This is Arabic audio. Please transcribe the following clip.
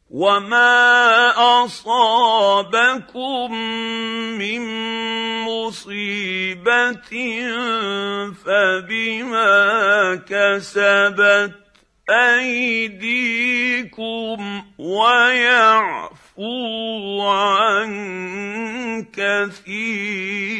وما اصابكم من مصيبه فبما كسبت ايديكم ويعفو عن كثير.